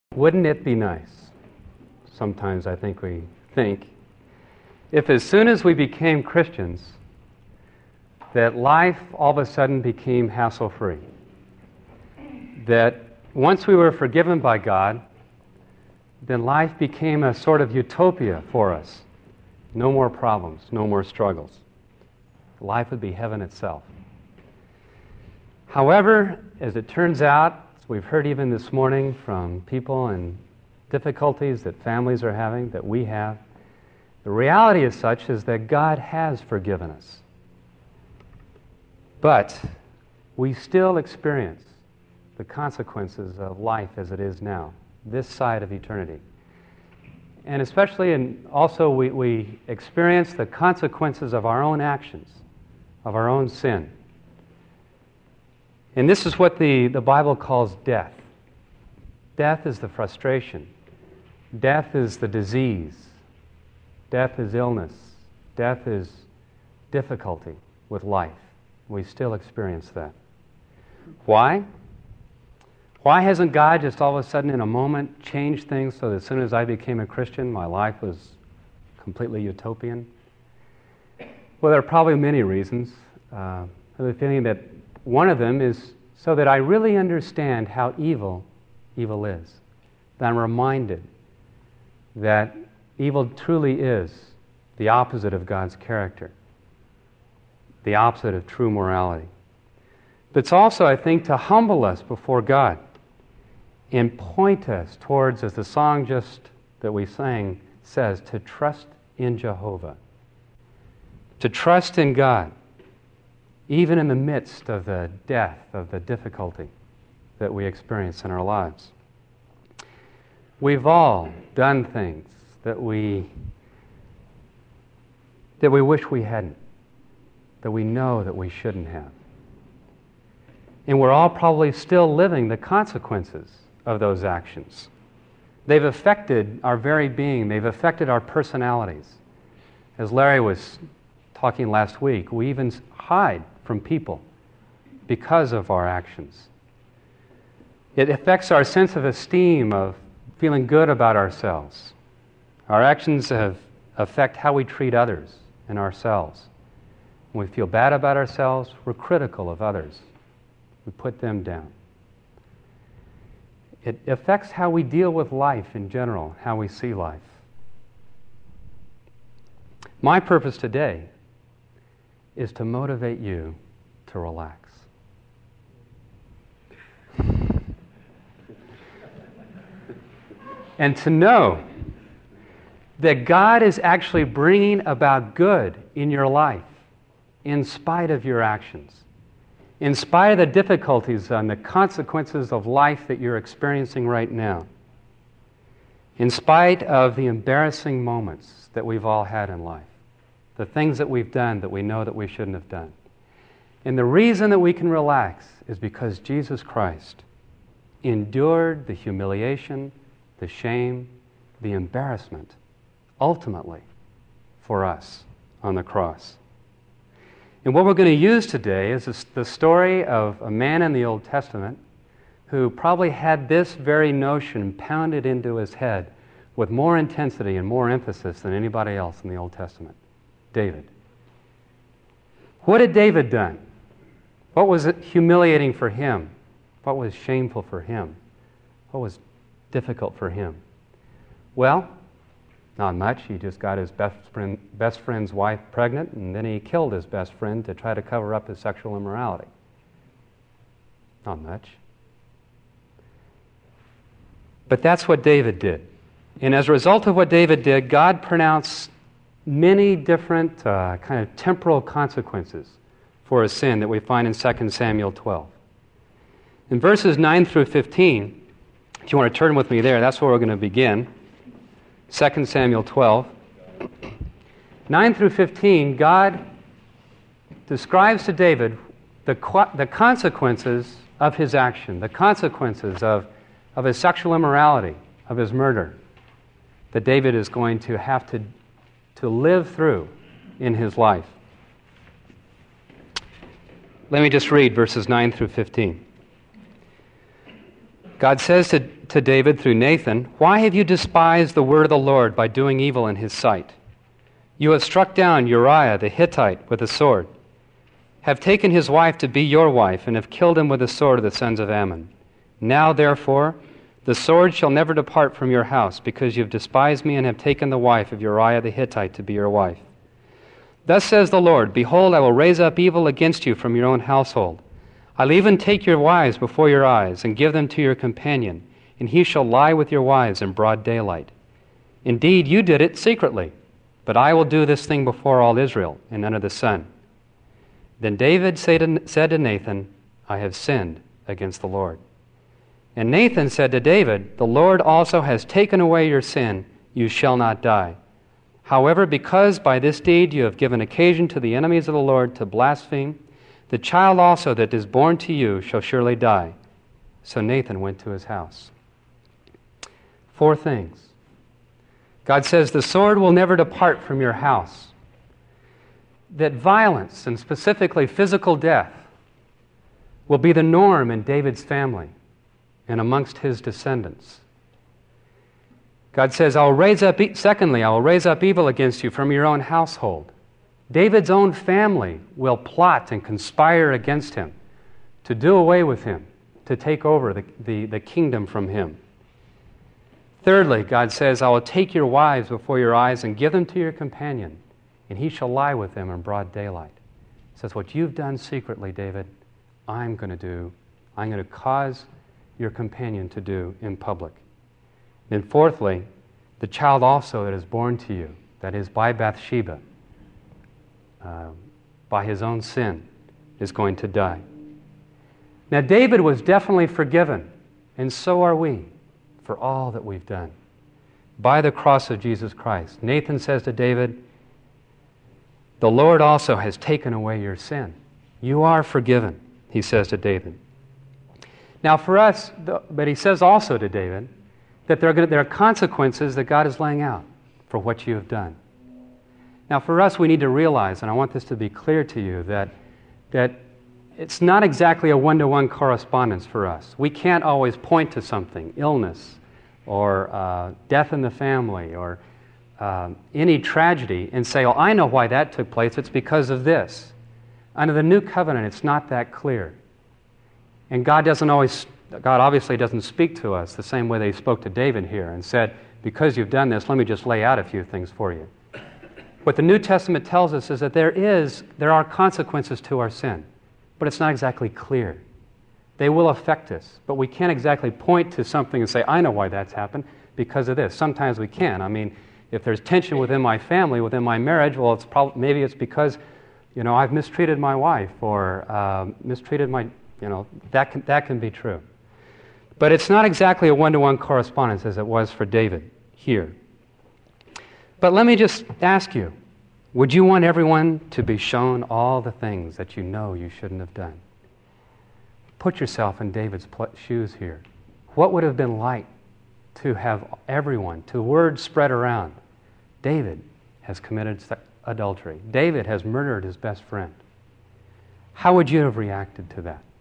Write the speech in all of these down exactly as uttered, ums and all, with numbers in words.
Wouldn't it be nice, sometimes I think we think, if as soon as we became Christians, that life all of a sudden became hassle-free. That once we were forgiven by God, then life became a sort of utopia for us. No more problems, no more struggles. Life would be heaven itself. However, as it turns out, as we've heard even this morning from people and difficulties that families are having, that we have, the reality is such is that God has forgiven us. But we still experience the consequences of life as it is now, this side of eternity. And especially, and also we, we experience the consequences of our own actions, of our own sin. And this is what the, the Bible calls death. Death is the frustration. Death is the disease. Death is illness. Death is difficulty with life. We still experience that. Why? Why hasn't God just all of a sudden in a moment changed things so that as soon as I became a Christian, my life was completely utopian? Well, there are probably many reasons. Uh, I have a feeling that one of them is so that I really understand how evil evil is. That I'm reminded that evil truly is the opposite of God's character, the opposite of true morality. But it's also, I think, to humble us before God and point us towards, as the song just that we sang says, to trust in Jehovah, to trust in God, even in the midst of the death, of the difficulty that we experience in our lives. We've all done things that we that we wish we hadn't, that we know that we shouldn't have. And we're all probably still living the consequences of those actions. They've affected our very being. They've affected our personalities. As Larry was talking last week, we even hide from people because of our actions. It affects our sense of esteem, of feeling good about ourselves. Our actions have affect how we treat others and ourselves. When we feel bad about ourselves, we're critical of others. We put them down. It affects how we deal with life in general, how we see life. My purpose today is to motivate you to relax. And to know that God is actually bringing about good in your life in spite of your actions, in spite of the difficulties and the consequences of life that you're experiencing right now, in spite of the embarrassing moments that we've all had in life, the things that we've done that we know that we shouldn't have done. And the reason that we can relax is because Jesus Christ endured the humiliation, the shame, the embarrassment, ultimately, for us on the cross. And what we're going to use today is the story of a man in the Old Testament who probably had this very notion pounded into his head with more intensity and more emphasis than anybody else in the Old Testament. David. What had David done? What was humiliating for him? What was shameful for him? What was difficult for him? Well, not much. He just got his best friend, best friend's wife pregnant, and then he killed his best friend to try to cover up his sexual immorality. Not much. But that's what David did. And as a result of what David did, God pronounced many different uh, kind of temporal consequences for his sin that we find in Second Samuel twelve. In verses nine through fifteen, if you want to turn with me there, that's where we're going to begin. Second Samuel twelve. nine through fifteen, God describes to David the, the consequences of his action, the consequences of, of his sexual immorality, of his murder, that David is going to have to, to live through in his life. Let me just read verses nine through fifteen. God says to, to David through Nathan, "Why have you despised the word of the Lord by doing evil in his sight? You have struck down Uriah the Hittite with a sword, have taken his wife to be your wife, and have killed him with the sword of the sons of Ammon. Now, therefore, the sword shall never depart from your house, because you have despised me and have taken the wife of Uriah the Hittite to be your wife. Thus says the Lord, Behold, I will raise up evil against you from your own household. I'll even take your wives before your eyes and give them to your companion, and he shall lie with your wives in broad daylight. Indeed, you did it secretly, but I will do this thing before all Israel and under the sun." Then David said to Nathan, "I have sinned against the Lord." And Nathan said to David, "The Lord also has taken away your sin. You shall not die. However, because by this deed you have given occasion to the enemies of the Lord to blaspheme, the child also that is born to you shall surely die." So Nathan went to his house. Four things. God says the sword will never depart from your house. That violence, and specifically physical death, will be the norm in David's family and amongst his descendants. God says, "I will raise up, e- secondly, I will raise up evil against you from your own household." David's own family will plot and conspire against him to do away with him, to take over the, the, the kingdom from him. Thirdly, God says, "I will take your wives before your eyes and give them to your companion, and he shall lie with them in broad daylight." He says, what you've done secretly, David, I'm going to do, I'm going to cause your companion to do in public. Then fourthly, the child also that is born to you, that is by Bathsheba, uh, by his own sin, is going to die. Now David was definitely forgiven, and so are we, for all that we've done, by the cross of Jesus Christ. Nathan says to David, "The Lord also has taken away your sin. You are forgiven," he says to David. Now for us, but he says also to David that there are, there are consequences that God is laying out for what you have done. Now for us, we need to realize, and I want this to be clear to you, that, that it's not exactly a one-to-one correspondence for us. We can't always point to something, illness, or uh, death in the family, or uh, any tragedy, and say, "Oh, I know why that took place. It's because of this." Under the new covenant, it's not that clear. And God doesn't always, God obviously doesn't speak to us the same way that He spoke to David here and said, "Because you've done this, let me just lay out a few things for you." What the New Testament tells us is that there is, there are consequences to our sin, but it's not exactly clear. They will affect us, but we can't exactly point to something and say, "I know why that's happened, because of this." Sometimes we can. I mean, if there's tension within my family, within my marriage, well, it's prob- maybe it's because, you know, I've mistreated my wife or uh, mistreated my, you know, that can, that can be true. But it's not exactly a one-to-one correspondence as it was for David here. But let me just ask you, would you want everyone to be shown all the things that you know you shouldn't have done? Put yourself in David's pl- shoes here. What would it have been like to have everyone, to word spread around, David has committed adultery. David has murdered his best friend. How would you have reacted to that?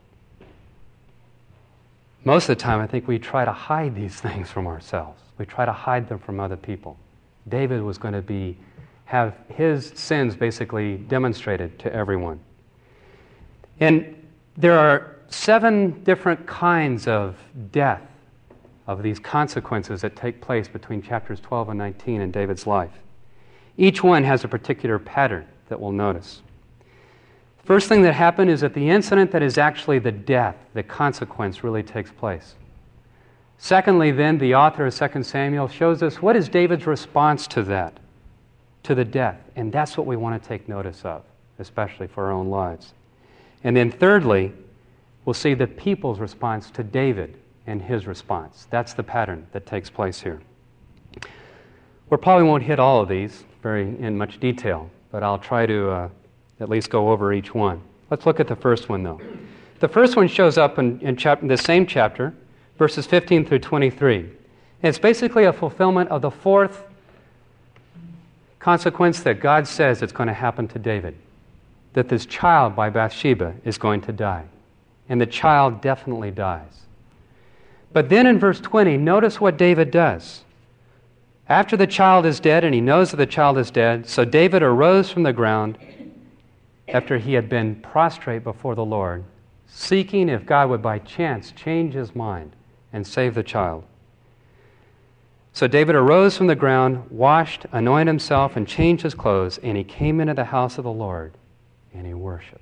Most of the time, I think we try to hide these things from ourselves. We try to hide them from other people. David was going to be have his sins basically demonstrated to everyone. And there are seven different kinds of death, of these consequences that take place between chapters twelve and nineteen in David's life. Each one has a particular pattern that we'll notice. First thing that happened is that the incident that is actually the death, the consequence, really takes place. Secondly, then, the author of Second Samuel shows us what is David's response to that, to the death. And that's what we want to take notice of, especially for our own lives. And then thirdly, we'll see the people's response to David and his response. That's the pattern that takes place here. We probably won't hit all of these very in much detail, but I'll try to uh, at least go over each one. Let's look at the first one, though. The first one shows up in, in, chap- in the same chapter, verses fifteen through twenty-three. And it's basically a fulfillment of the fourth consequence that God says it's going to happen to David, that this child by Bathsheba is going to die. And the child definitely dies. But then in verse twenty, notice what David does. After the child is dead, and he knows that the child is dead, so David arose from the ground after he had been prostrate before the Lord, seeking if God would by chance change his mind and save the child. So David arose from the ground, washed, anointed himself, and changed his clothes, and he came into the house of the Lord, and he worshiped.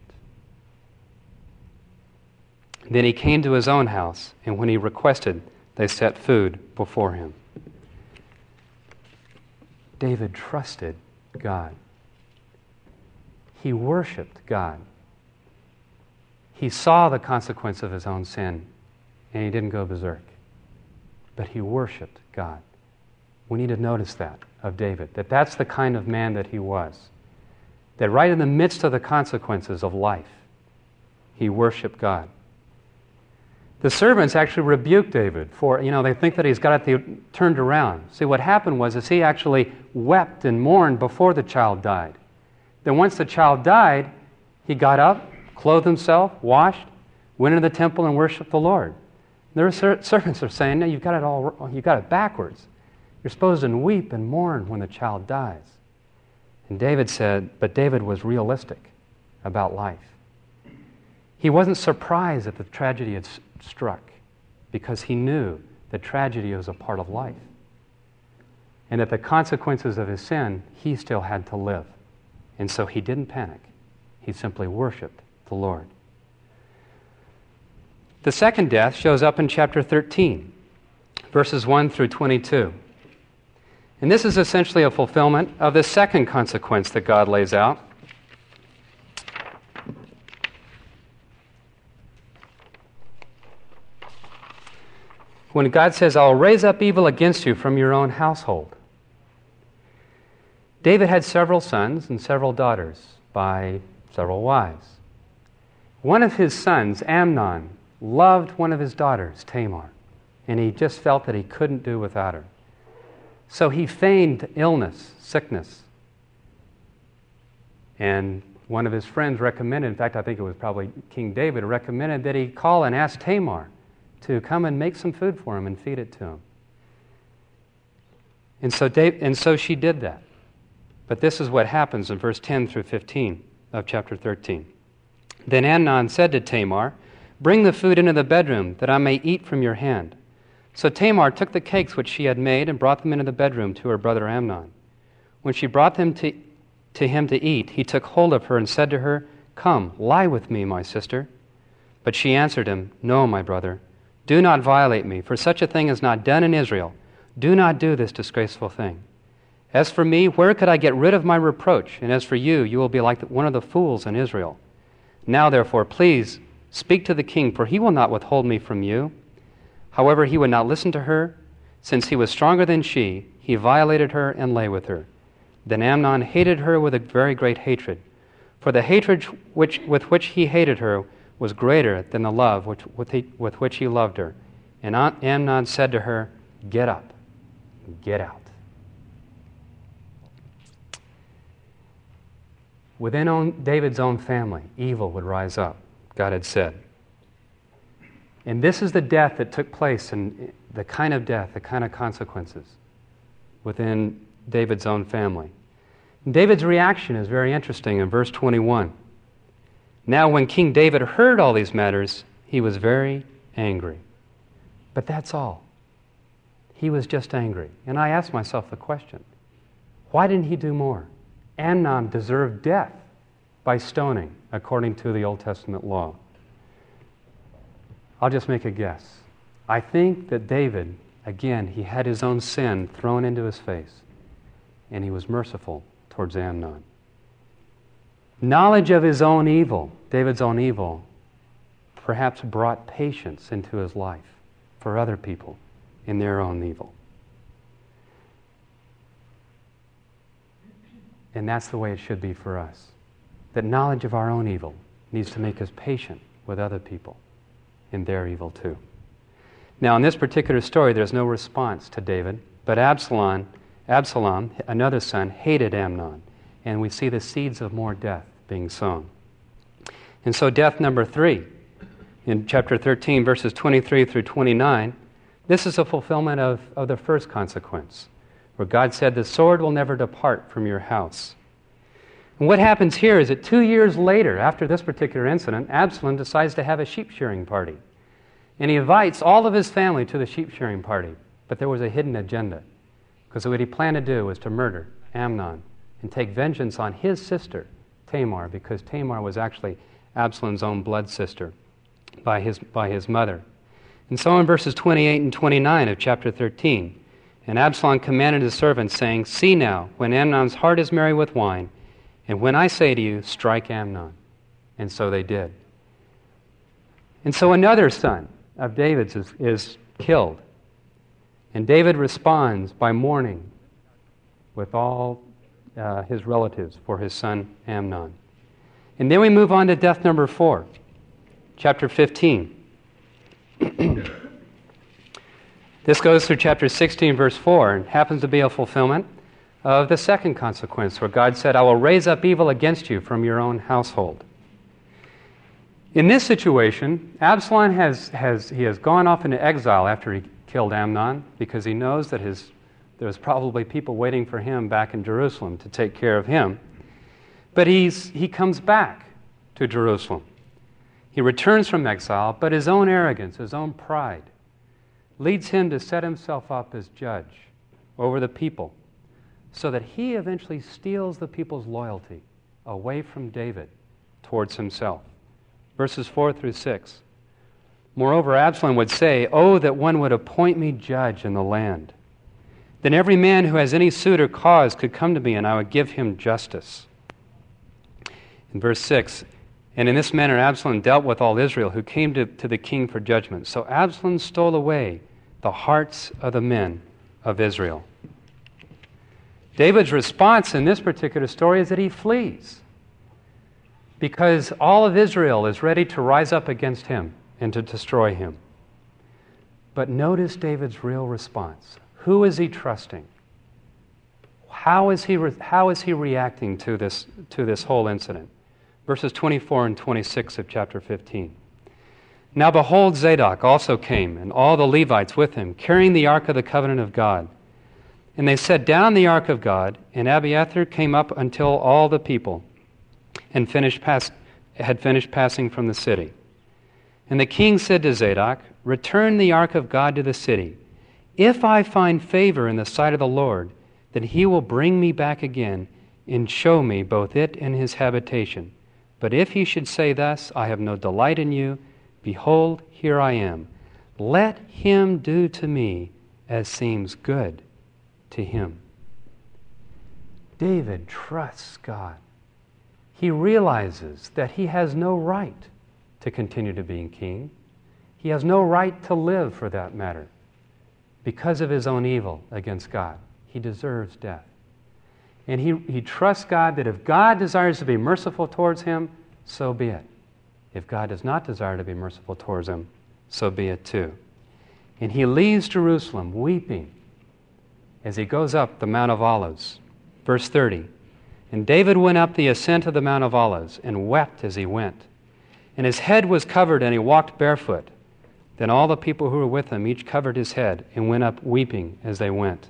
Then he came to his own house, and when he requested, they set food before him. David trusted God. He worshiped God. He saw the consequence of his own sin, and he didn't go berserk. But he worshiped God. We need to notice that of David, that that's the kind of man that he was. That right in the midst of the consequences of life, he worshiped God. The servants actually rebuked David for, you know, they think that he's got it turned around. See, what happened was is he actually wept and mourned before the child died. Then once the child died, he got up, clothed himself, washed, went into the temple and worshiped the Lord. Their ser- servants are saying, no, you've got it all, you've got it backwards. You're supposed to weep and mourn when the child dies. And David said, but David was realistic about life. He wasn't surprised that the tragedy had struck because he knew that tragedy was a part of life and that the consequences of his sin, he still had to live. And so he didn't panic. He simply worshiped the Lord. The second death shows up in chapter thirteen, verses one through twenty-two. And this is essentially a fulfillment of the second consequence that God lays out. When God says, I'll raise up evil against you from your own household. David had several sons and several daughters by several wives. One of his sons, Amnon, loved one of his daughters, Tamar, and he just felt that he couldn't do without her. So he feigned illness, sickness. And one of his friends recommended, in fact, I think it was probably King David, recommended that he call and ask Tamar to come and make some food for him and feed it to him. And so, Dave, and so she did that. But this is what happens in verse ten through fifteen of chapter thirteen. Then Amnon said to Tamar, bring the food into the bedroom, that I may eat from your hand. So Tamar took the cakes which she had made and brought them into the bedroom to her brother Amnon. When she brought them to, to him to eat, he took hold of her and said to her, come, lie with me, my sister. But she answered him, no, my brother. Do not violate me, for such a thing is not done in Israel. Do not do this disgraceful thing. As for me, where could I get rid of my reproach? And as for you, you will be like one of the fools in Israel. Now, therefore, please speak to the king, for he will not withhold me from you. However, he would not listen to her. Since he was stronger than she, he violated her and lay with her. Then Amnon hated her with a very great hatred. For the hatred which, with which he hated her was greater than the love which, with, he, with which he loved her. And Amnon said to her, get up, get out. Within own, David's own family, evil would rise up, God had said. And this is the death that took place, and the kind of death, the kind of consequences within David's own family. And David's reaction is very interesting in verse twenty-one. Now when King David heard all these matters, he was very angry. But that's all. He was just angry. And I asked myself the question, why didn't he do more? Amnon deserved death by stoning, according to the Old Testament law. I'll just make a guess. I think that David, again, he had his own sin thrown into his face, and he was merciful towards Amnon. Knowledge of his own evil, David's own evil, perhaps brought patience into his life for other people in their own evil. And that's the way it should be for us. That knowledge of our own evil needs to make us patient with other people in their evil too. Now, in this particular story, there's no response to David, but Absalom, Absalom, another son, hated Amnon, and we see the seeds of more death being sown. And so death number three, in chapter thirteen, verses twenty-three through twenty-nine, This is a fulfillment of, of the first consequence, where God said, the sword will never depart from your house. And what happens here is that two years later, after this particular incident, Absalom decides to have a sheep shearing party. And he invites all of his family to the sheep shearing party. But there was a hidden agenda. Because what he planned to do was to murder Amnon and take vengeance on his sister, Tamar, because Tamar was actually Absalom's own blood sister by his, by his mother. And so in verses twenty-eight and twenty-nine of chapter thirteen, and Absalom commanded his servants, saying, see now, when Amnon's heart is merry with wine, and when I say to you, strike Amnon. And so they did. And so another son of David's is, is killed. And David responds by mourning with all uh, his relatives for his son Amnon. And then we move on to death number four, chapter fifteen. This goes through chapter sixteen, verse four, and happens to be a fulfillment of the second consequence, where God said, I will raise up evil against you from your own household. In this situation, Absalom has, has, he has gone off into exile after he killed Amnon, because he knows that his, there's probably people waiting for him back in Jerusalem to take care of him. But he's, he comes back to Jerusalem. He returns from exile, but his own arrogance, his own pride, leads him to set himself up as judge over the people, so that he eventually steals the people's loyalty away from David towards himself. Verses four through six. Moreover, Absalom would say, oh, that one would appoint me judge in the land. Then every man who has any suit or cause could come to me, and I would give him justice. In verse six, and in this manner Absalom dealt with all Israel, who came to, to the king for judgment. So Absalom stole away the hearts of the men of Israel. David's response in this particular story is that he flees, because all of Israel is ready to rise up against him and to destroy him. But notice David's real response. Who is he trusting? How is he, re- how is he reacting to this, to this whole incident? Verses twenty-four and twenty-six of chapter fifteen. Now behold, Zadok also came, and all the Levites with him, carrying the ark of the covenant of God. And they set down the ark of God, and Abiathar came up until all the people and finished pass, had finished passing from the city. And the king said to Zadok, return the ark of God to the city. If I find favor in the sight of the Lord, then he will bring me back again and show me both it and his habitation. But if he should say thus, I have no delight in you, behold, here I am. Let him do to me as seems good to him. David trusts God. He realizes that he has no right to continue to be king. He has no right to live, for that matter, because of his own evil against God. He deserves death. And he, he trusts God that if God desires to be merciful towards him, so be it. If God does not desire to be merciful towards him, so be it too. And he leaves Jerusalem weeping as he goes up the Mount of Olives. Verse thirty, and David went up the ascent of the Mount of Olives and wept as he went. And his head was covered, and he walked barefoot. Then all the people who were with him each covered his head and went up weeping as they went.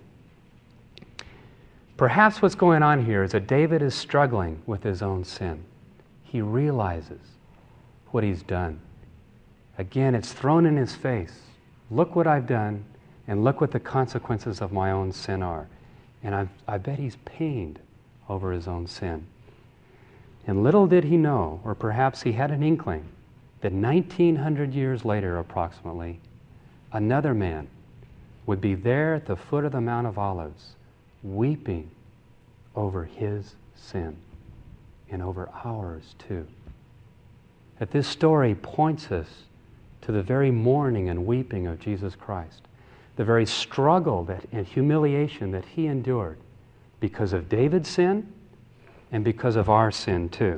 Perhaps what's going on here is that David is struggling with his own sin. He realizes what he's done. Again, it's thrown in his face. Look what I've done, and look what the consequences of my own sin are. And I, I bet he's pained over his own sin. And little did he know, or perhaps he had an inkling, that nineteen hundred years later approximately, another man would be there at the foot of the Mount of Olives, weeping over his sin and over ours too. That this story points us to the very mourning and weeping of Jesus Christ, the very struggle that, and humiliation that he endured because of David's sin and because of our sin too.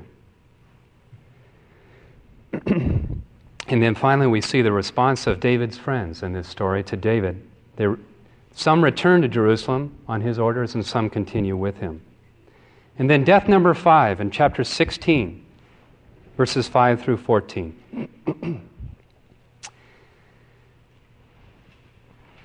And then finally we see the response of David's friends in this story to David. They, some return to Jerusalem on his orders, and some continue with him. And then death number five in chapter sixteen, verses five through fourteen.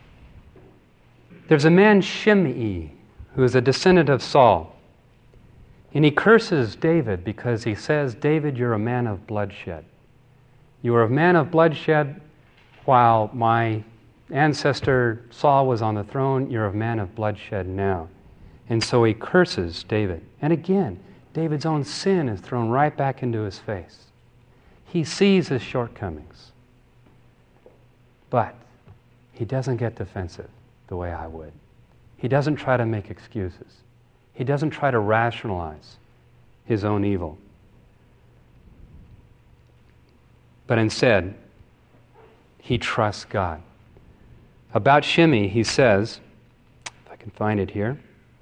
There's a man, Shimei, who is a descendant of Saul. And he curses David because he says, David, you're a man of bloodshed. You were a man of bloodshed while my ancestor Saul was on the throne. You're a man of bloodshed now. And so he curses David. And again, David's own sin is thrown right back into his face. He sees his shortcomings. But he doesn't get defensive the way I would. He doesn't try to make excuses. He doesn't try to rationalize his own evil. But instead, he trusts God. About Shimei, he says, if I can find it here,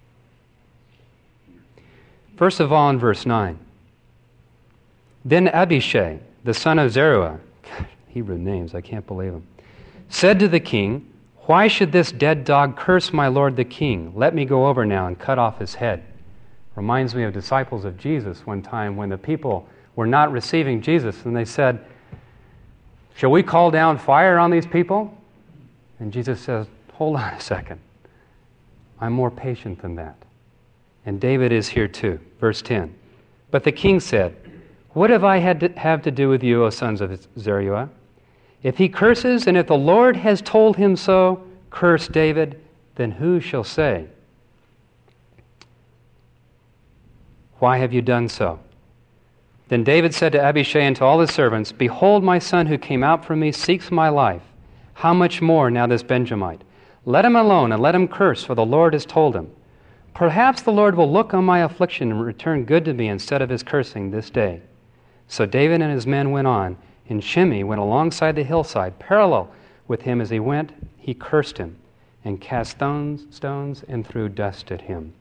first of all in verse nine, then Abishai, the son of Zeruiah, Hebrew names, I can't believe them, said to the king, why should this dead dog curse my lord the king? Let me go over now and cut off his head. Reminds me of disciples of Jesus one time when the people were not receiving Jesus and they said, shall we call down fire on these people? And Jesus says, hold on a second. I'm more patient than that. And David is here too. Verse ten. But the king said, what have I had to have to do with you, O sons of Zeruiah? If he curses, and if the Lord has told him so, curse David, then who shall say, why have you done so? Then David said to Abishai and to all his servants, behold, my son who came out from me seeks my life. How much more now this Benjamite? Let him alone and let him curse, for the Lord has told him. Perhaps the Lord will look on my affliction and return good to me instead of his cursing this day. So David and his men went on, and Shimei went alongside the hillside, parallel with him as he went. He cursed him and cast stones, stones and threw dust at him.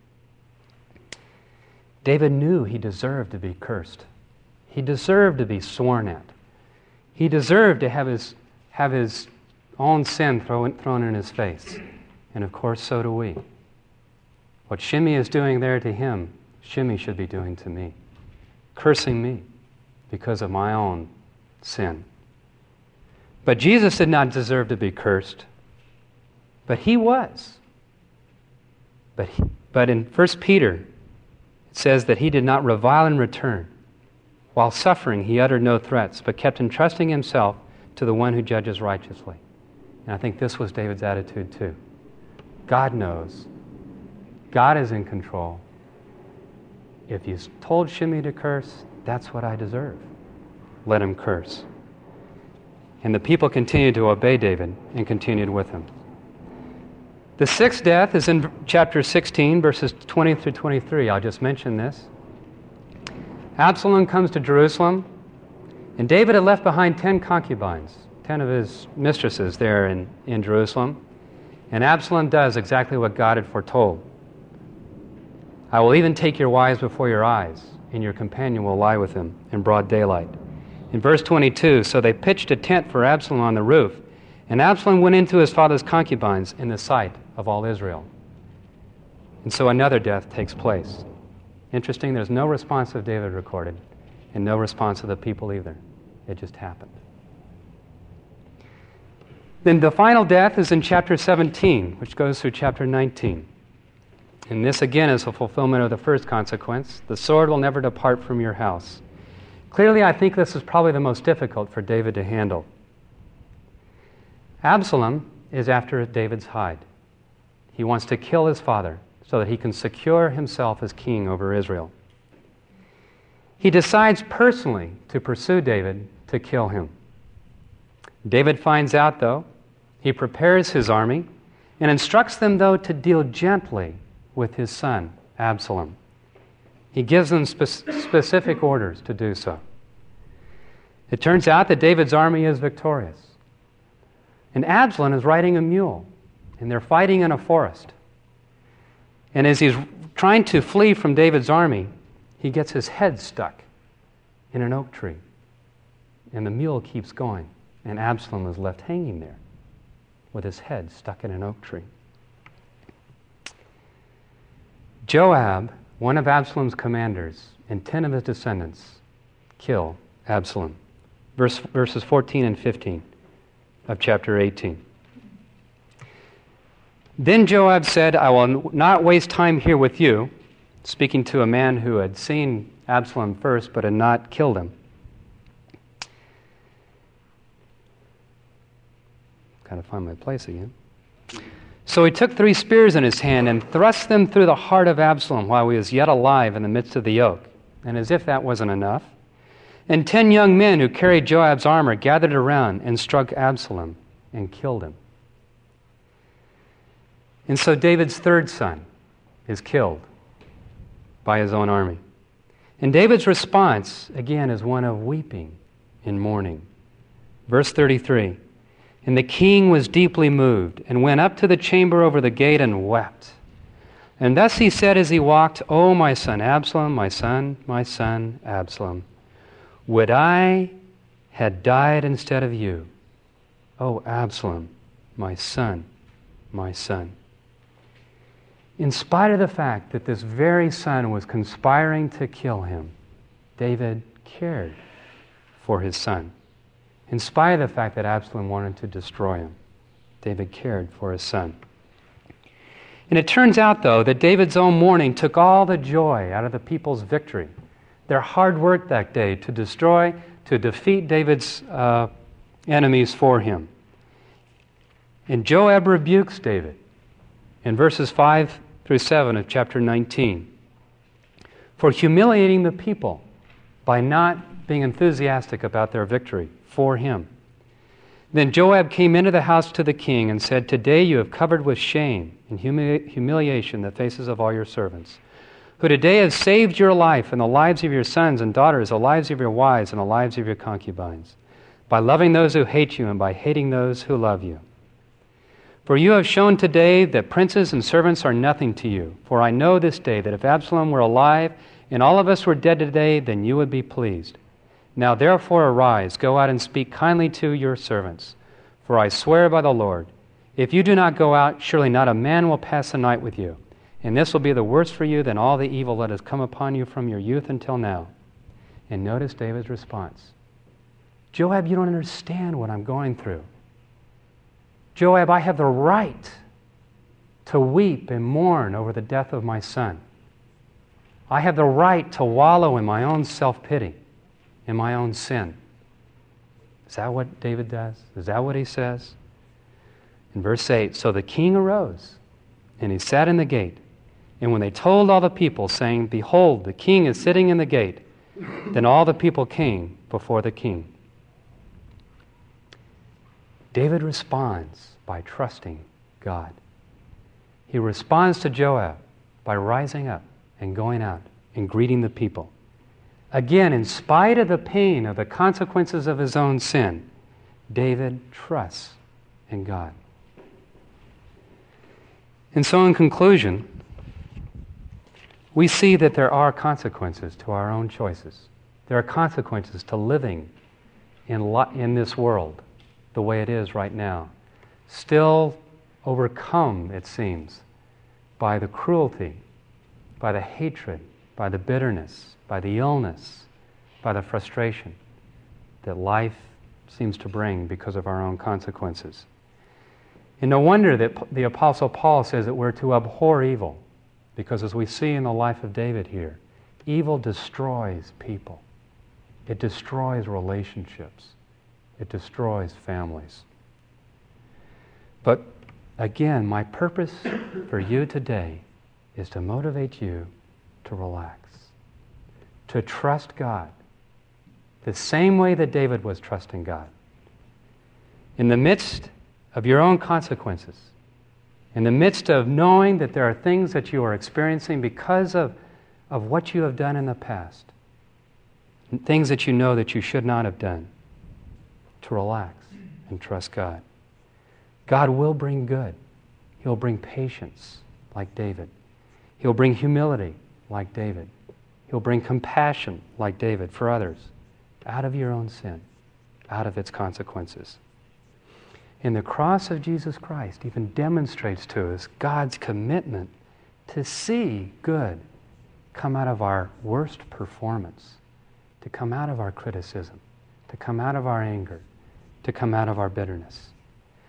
David knew he deserved to be cursed. He deserved to be sworn at. He deserved to have his, have his own sin thrown, thrown in his face. And of course, so do we. What Shimei is doing there to him, Shimei should be doing to me. Cursing me because of my own sin. But Jesus did not deserve to be cursed. But he was. But, he, but in First Peter, it says that he did not revile in return. While suffering, he uttered no threats, but kept entrusting himself to the one who judges righteously. And I think this was David's attitude too. God knows. God is in control. If he's told Shimei to curse, that's what I deserve. Let him curse. And the people continued to obey David and continued with him. The sixth death is in chapter sixteen, verses twenty through twenty-three. I'll just mention this. Absalom comes to Jerusalem, and David had left behind ten concubines, ten of his mistresses there in, in Jerusalem. And Absalom does exactly what God had foretold. I will even take your wives before your eyes, and your companion will lie with him in broad daylight. In verse twenty-two, so they pitched a tent for Absalom on the roof, and Absalom went into his father's concubines in the sight of all Israel. And so another death takes place. Interesting, there's no response of David recorded, and no response of the people either. It just happened. Then the final death is in chapter seventeen, which goes through chapter nineteen. And this again is a fulfillment of the first consequence. The sword will never depart from your house. Clearly, I think this is probably the most difficult for David to handle. Absalom is after David's hide. He wants to kill his father so that he can secure himself as king over Israel. He decides personally to pursue David to kill him. David finds out, though. He prepares his army and instructs them, though, to deal gently with his son, Absalom. He gives them spe- specific orders to do so. It turns out that David's army is victorious. And Absalom is riding a mule, and they're fighting in a forest. And as he's trying to flee from David's army, he gets his head stuck in an oak tree. And the mule keeps going, and Absalom is left hanging there with his head stuck in an oak tree. Joab, one of Absalom's commanders, and ten of his descendants kill Absalom. Verse, verses fourteen and fifteen of chapter eighteen. Then Joab said, I will not waste time here with you, speaking to a man who had seen Absalom first but had not killed him. Gotta find my place again. So he took three spears in his hand and thrust them through the heart of Absalom while he was yet alive in the midst of the yoke. And as if that wasn't enough, and ten young men who carried Joab's armor gathered around and struck Absalom and killed him. And so David's third son is killed by his own army. And David's response, again, is one of weeping and mourning. Verse thirty-three, and the king was deeply moved and went up to the chamber over the gate and wept. And thus he said as he walked, O my son Absalom, my son, my son Absalom, would I had died instead of you. O Absalom, my son, my son. In spite of the fact that this very son was conspiring to kill him, David cared for his son. In spite of the fact that Absalom wanted to destroy him, David cared for his son. And it turns out, though, that David's own mourning took all the joy out of the people's victory. Their hard work that day to destroy, to defeat David's uh, enemies for him. And Joab rebukes David in verses five through seven of chapter nineteen for humiliating the people by not being enthusiastic about their victory for him. Then Joab came into the house to the king and said, Today you have covered with shame and humili- humiliation the faces of all your servants, who today have saved your life and the lives of your sons and daughters, the lives of your wives and the lives of your concubines, by loving those who hate you and by hating those who love you. For you have shown today that princes and servants are nothing to you. For I know this day that if Absalom were alive and all of us were dead today, then you would be pleased. Now therefore arise, go out and speak kindly to your servants. For I swear by the Lord, if you do not go out, surely not a man will pass the night with you. And this will be the worse for you than all the evil that has come upon you from your youth until now. And notice David's response. Joab, you don't understand what I'm going through. Joab, I have the right to weep and mourn over the death of my son. I have the right to wallow in my own self-pity, in my own sin. Is that what David does? Is that what he says? In verse eight, so the king arose, and he sat in the gate. And when they told all the people, saying, Behold, the king is sitting in the gate, then all the people came before the king. David responds by trusting God. He responds to Joab by rising up and going out and greeting the people. Again, in spite of the pain of the consequences of his own sin, David trusts in God. And so in conclusion, we see that there are consequences to our own choices. There are consequences to living in, lo- in this world the way it is right now, still overcome, it seems, by the cruelty, by the hatred, by the bitterness, by the illness, by the frustration that life seems to bring because of our own consequences. And no wonder that the Apostle Paul says that we're to abhor evil, because as we see in the life of David here, evil destroys people. It destroys relationships. It destroys families. But again, my purpose for you today is to motivate you to relax, to trust God, the same way that David was trusting God. In the midst of your own consequences, in the midst of knowing that there are things that you are experiencing because of, of what you have done in the past, things that you know that you should not have done, to relax and trust God. God will bring good. He'll bring patience, like David. He'll bring humility, like David. He'll bring compassion, like David, for others, out of your own sin, out of its consequences. And the cross of Jesus Christ even demonstrates to us God's commitment to see good come out of our worst performance, to come out of our criticism, to come out of our anger, to come out of our bitterness,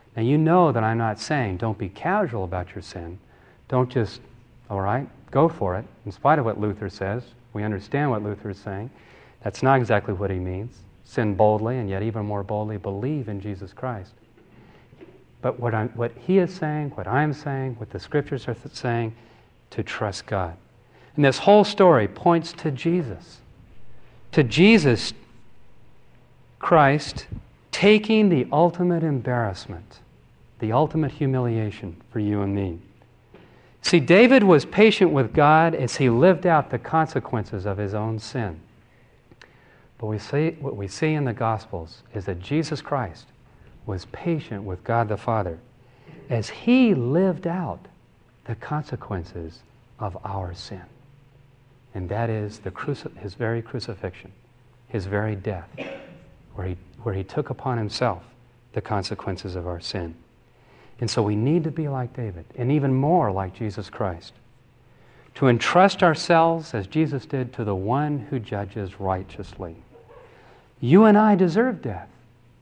Now you know that I'm not saying don't be casual about your sin. Don't just, all right, go for it. In spite of what Luther says, we understand what Luther is saying. That's not exactly what he means. Sin boldly, and yet even more boldly, believe in Jesus Christ. But what, I'm, what he is saying, what I'm saying, what the Scriptures are th- saying, to trust God. And this whole story points to Jesus. To Jesus Christ taking the ultimate embarrassment, the ultimate humiliation for you and me. See, David was patient with God as he lived out the consequences of his own sin. But we see, what we see in the Gospels is that Jesus Christ was patient with God the Father as he lived out the consequences of our sin. And that is the cruci- his very crucifixion, his very death, where he, where he took upon himself the consequences of our sin. And so we need to be like David, and even more like Jesus Christ, to entrust ourselves, as Jesus did, to the one who judges righteously. You and I deserve death.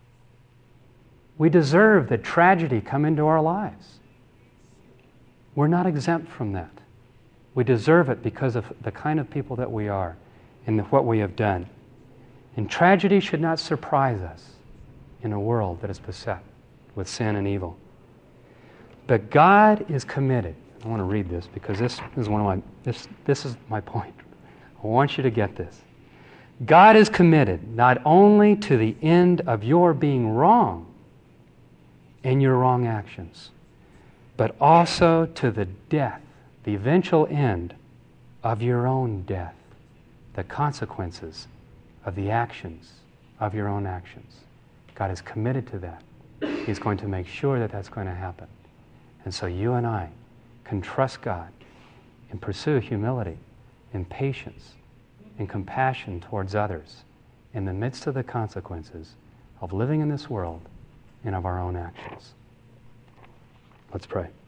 We deserve that tragedy come into our lives. We're not exempt from that. We deserve it because of the kind of people that we are and what we have done. And tragedy should not surprise us in a world that is beset with sin and evil. But God is committed. I want to read this because this is one of my this this is my point. I want you to get this. God is committed not only to the end of your being wrong in your wrong actions, but also to the death, the eventual end of your own death, the consequences of the actions of your own actions. God is committed to that. He's going to make sure that that's going to happen. And so you and I can trust God and pursue humility and patience and compassion towards others in the midst of the consequences of living in this world and of our own actions. Let's pray.